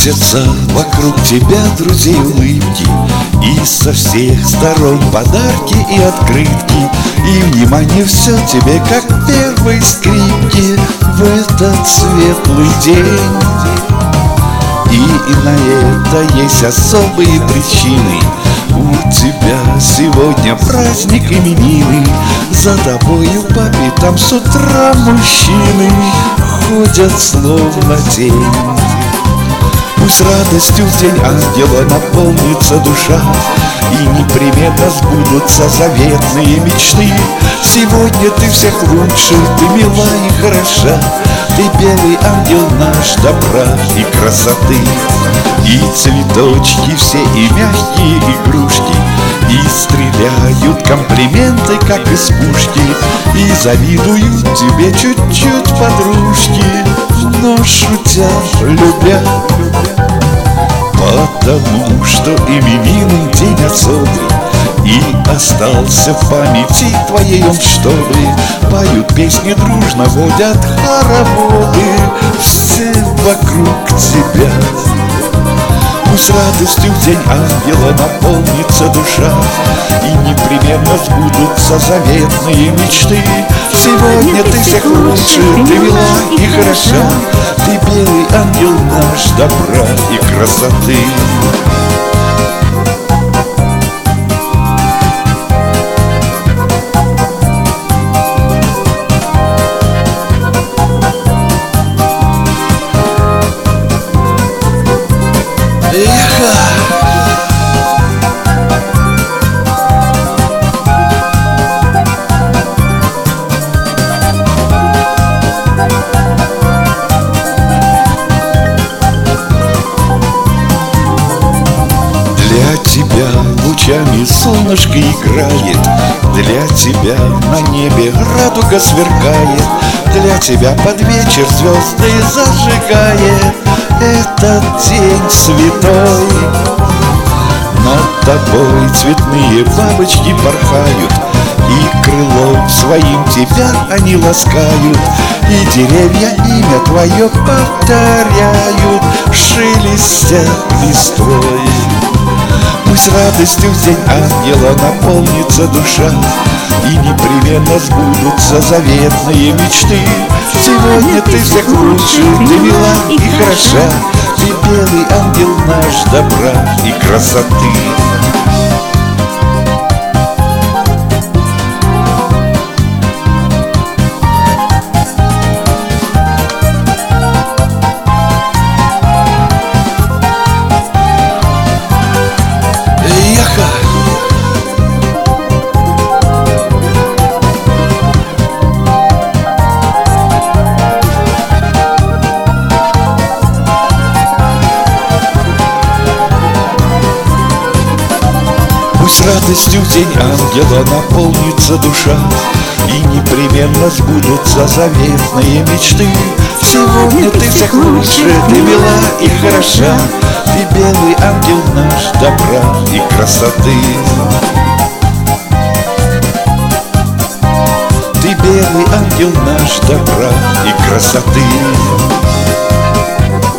Крутятся вокруг тебя друзей улыбки, и со всех сторон подарки и открытки, и внимание все тебе, как первой скрипки в этот светлый день. И на это есть особые причины. У тебя сегодня праздник именины, за тобою по пятам с утра мужчины ходят словно тень. Пусть радостью в день ангела наполнится душа, и непременно сбудутся заветные мечты. Сегодня ты всех лучше, ты мила и хороша, ты белый ангел наш добра и красоты. И цветочки все, и мягкие игрушки, и стреляют комплименты, как из пушки, и завидуют тебе чуть-чуть подружки, но шутя, любя. Потому что именинный день особый, и остался в памяти твоей он, чтобы поют песни дружно, водят хороводы все вокруг тебя. Пусть радостью в день ангела наполнится душа, и непременно сбудутся заветные мечты. Сегодня ты всех лучше, ты мила и хороша, ты белый ангел наш добра и красоты. Для тебя лучами солнышко играет, для тебя на небе радуга сверкает, для тебя под вечер звезды зажигает этот день святой. Над тобой цветные бабочки порхают, и крылом своим тебя они ласкают, и деревья имя твое повторяют, шелестя листвой. Пусть радостью в день ангела наполнится душа, и непременно сбудутся заветные мечты. Сегодня ты всех лучше, ты мила и хороша, ты белый ангел наш добра и красоты. Пусть радостью в день ангела наполнится душа, и непременно сбудутся заветные мечты. Сегодня ты всех лучше, ты мила и хороша, ты белый ангел наш добра и красоты. Ты белый ангел наш добра и красоты.